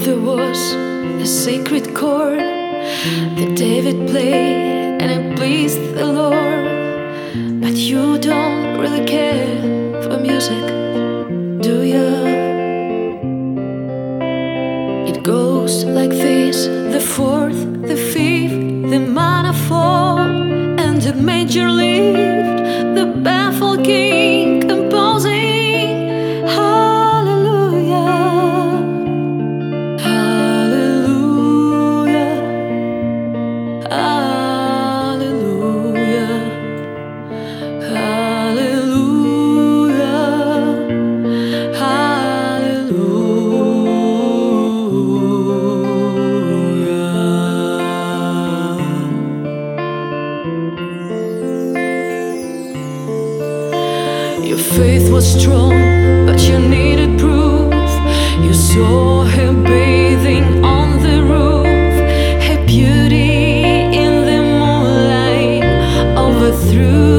There was a sacred chord that David played and it pleased the Lord. But you don't really care for music, do you? It goes like this: the fourth, the fifth, the minor fall, and the major lift, the baffled king composing. Your faith was strong, but you needed proof. You saw her bathing on the roof, her beauty in the moonlight overthrew